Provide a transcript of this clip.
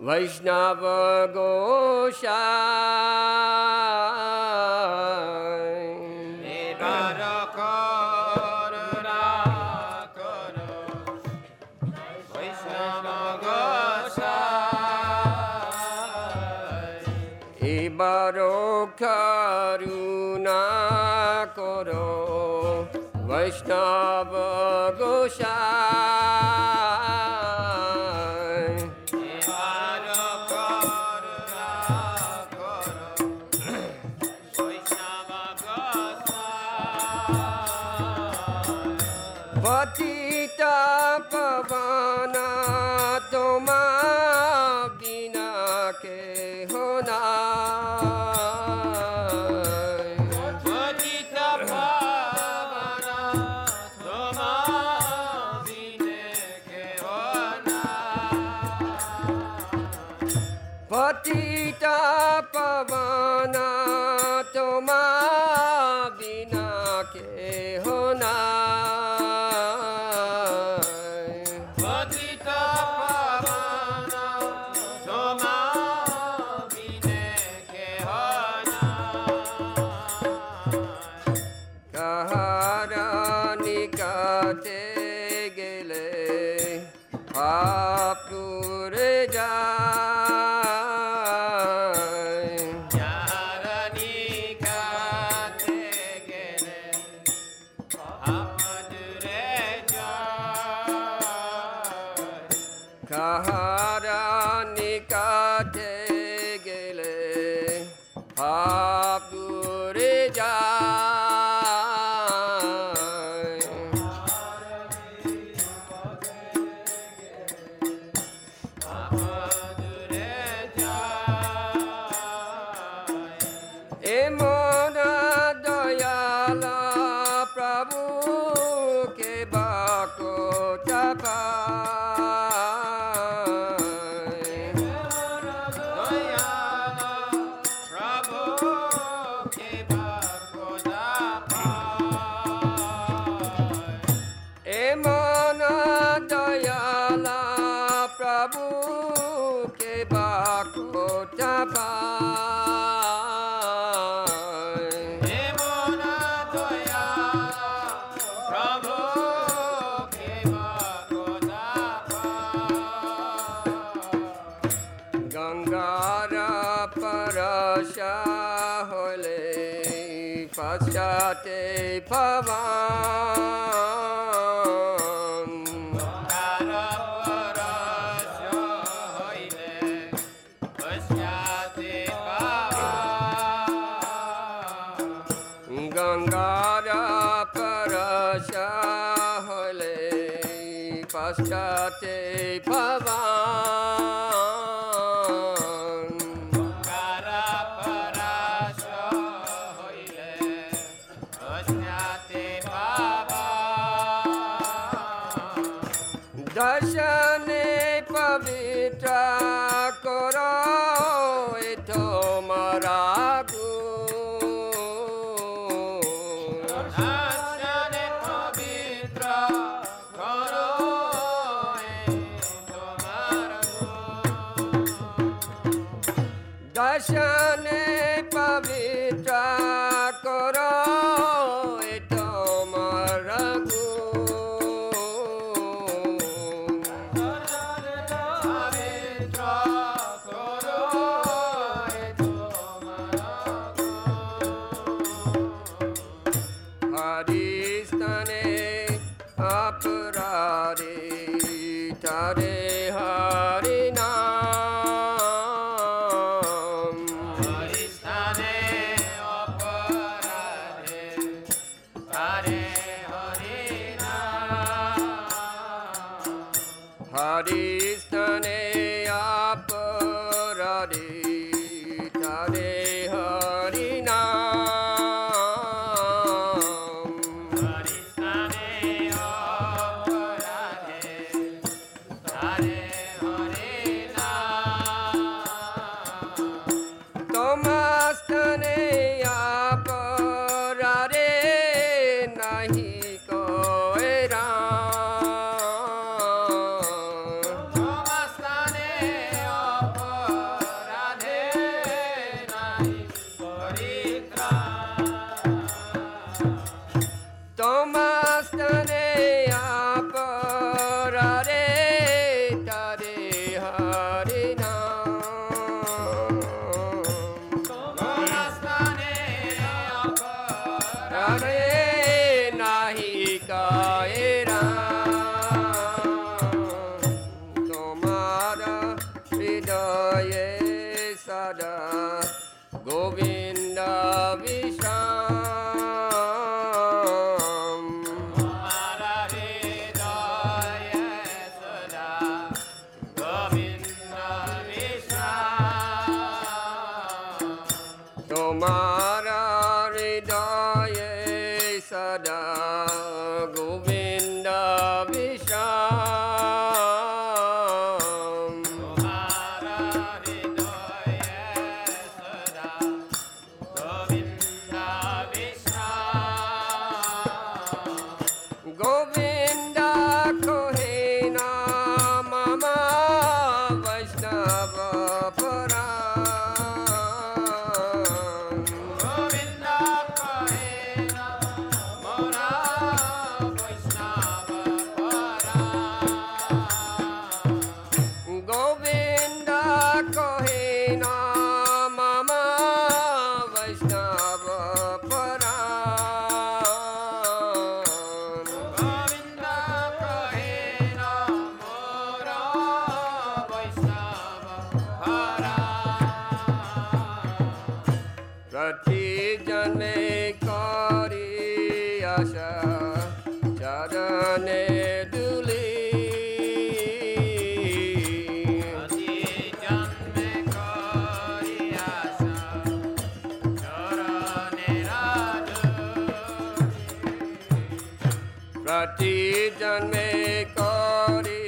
Vaishnava Gosai Nibara Karo Rakaro Vaishnava Gosai Ibaro Karuna Koro Vaishnava Gosai Nibara Karo Rakaro Vaishnava Gosai Patita Pavana Toma Bina Ke Hona Patita Pavana Toma Bine Kehona Patita Pavana Toma Bina Ke Hona Patita Pavana Toma Bine Kehona Kahara Nikate Gele Hapure Jai Yarani Kate Gele Amadure Jai Kahara Nikate Gele Hapure Jai Amadure Jai Emona Dayala Prabhu Ke Bako Tapai Dayala Prabhu Ke Bhakoda Pai Emona Dayala Prabhu Ke Bako Tapai Emona Dayala Prabhu Ke Bhakoda Pai Gangara Parasha Hole Paschate Pavan Gangara Parasya Hoile Paschate Pavan Gangara Parasha Hole Paschate Pavan Gangara Parasya Hoile Paschate Pavan Darshane Pavitra Koro Eto Maragu Darsane Pavitra Karo Tomara Darshane Pavitra Koro Eto Maragu Pavitra Karo Tomara Haristane Aparare Tare Harinam Haristane Aparade Tare Harina Haristane Aparare Tare Harinam Haristane Aparade Tare স্থানে আপরারে তারে হরি নাম স্থানে রারে নাহি কায়রা তোমার হৃদয়ে সদা গোবিন্দ বিশ্রাম তোমারা হৃদয়ে সদা গোবিন্দ বিশ্রাম তোমার হৃদয়ে সদা গোবিন্দ বিশ্রাম তোমারা হৃদয়ে সদা গোবিন্দ বিশ্রাম গোবিন্দ কহে না মামা বৈষ্ণব পরাণ গোবিন্দ কহে না মোরা বৈষ্ণব পরাণ গোবিন্দ কহে না মামা বৈষ্ণব পরাণ গোবিন্দ কহে না মোরা বৈষ্ণব পরাণ প্রতি জন্মে করি আশা চরণে দুলি অতি জন্মে করি আশা চরণে রাধুনি প্রতি জন্মে করি